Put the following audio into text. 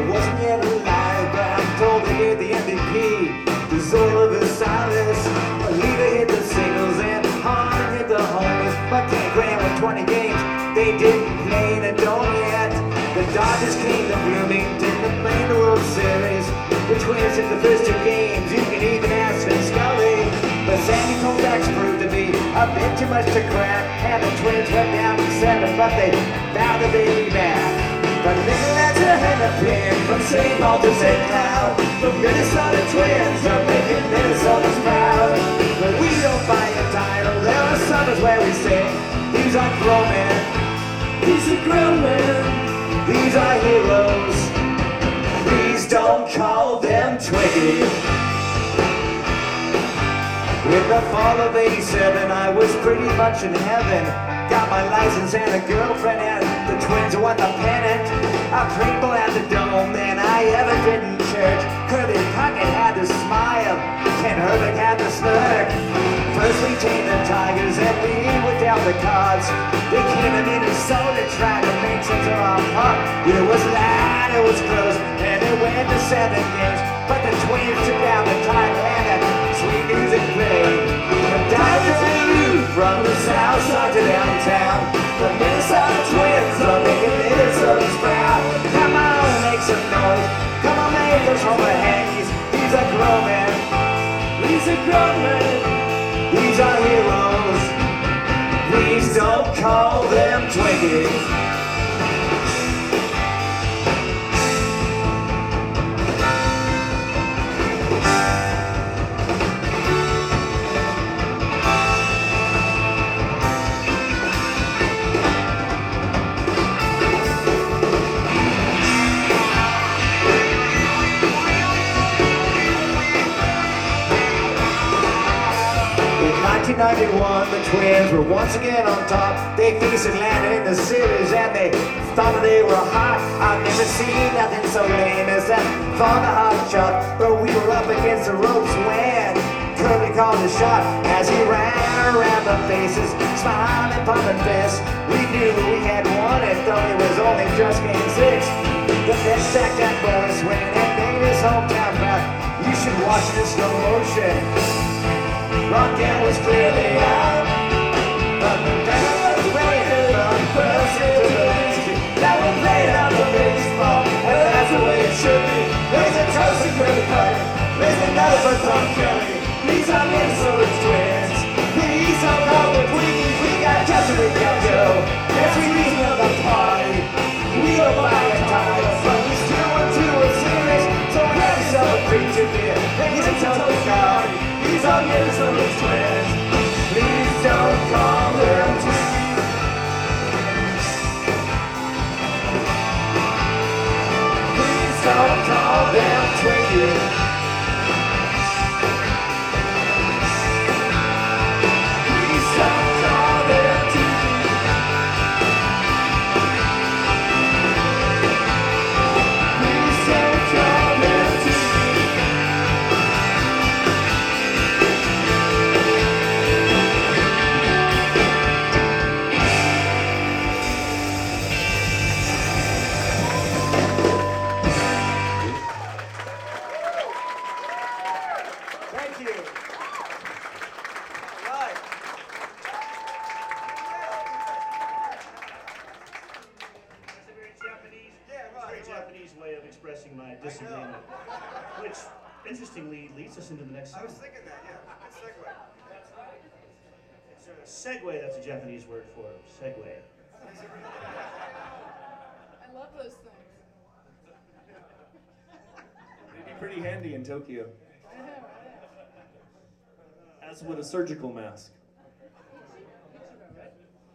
wasn't yet alive, but I'm told they hit the MVP. The Zola Versailles, Oliva hit the singles and Hahn hit the homers. But 10 grand with 20 games, they didn't play in the dome yet. The Dodgers came to Bloomington to play in the World Series. The Twins hit the first 2 games, you can even ask Vin Scully. But Sandy Koufax proved to be a bit too much to crack, and the Twins went down to 7, but they found the baby back. But Nicholas had a pin from St. Paul to St. Cloud. The Minnesota Twins are making Minnesota's proud. But we don't buy a title, there are summers where we sing. These are grown men, these are grown men, these are heroes. Please don't call them Twiggy. With the fall of '87, I was pretty much in heaven. Got my license and a girlfriend, and the Twins won the pennant. A Pringle at the Dome than I ever did in church. Kirby Puckett had the smile, Ken Herbert had the smirk. First we tamed the Tigers and we were down the cards. They came to Minnesota trying to make sense of our puck. It was loud, it was close, and it went to 7 games. But the Twins took down the title and sweet music played. From Dodgers and you, from the south side to downtown, the Minnesota Twins are making Minnesota's proud. Come on, make some noise. Come on, make those homer hangies. These are grown men. These are grown men. These are heroes. Please don't call them Twinkies. In 1991, the Twins were once again on top. They faced Atlanta in the series and they thought that they were hot. I've never seen nothing so lame as that Father Hot shot. But we were up against the ropes when Curly called a shot. As he ran around the bases, smiling, pumping fists. We knew we had won it, though it was only just game 6. The best sack that ball swing and made his hometown proud. You should watch it in slow motion. Rock'n'Roll was clearly out, but the devil was waiting on first into the league. That one played out the baseball, and that's the way it should be. There's a toast to Curly Puckett, there's another for Tom Kelly. These are Minnesota Twins, these are all the Twinkies. We got just a week to go, every reason of the party. We don't buy a title, but we still want to a series. So grab yourself a creature beer, and get a toast card. These are Minnesota Twins. Please don't call them Twinkies. Please don't call them Twinkies. Please don't call them Twinkies. Please don't call them Twinkies. Expressing my disagreement, which interestingly leads us into the next song. I was thinking that, yeah. Good segue. It's a segue, that's a Japanese word for segue. I love those things. They'd be pretty handy in Tokyo. I know, right? As would a surgical mask.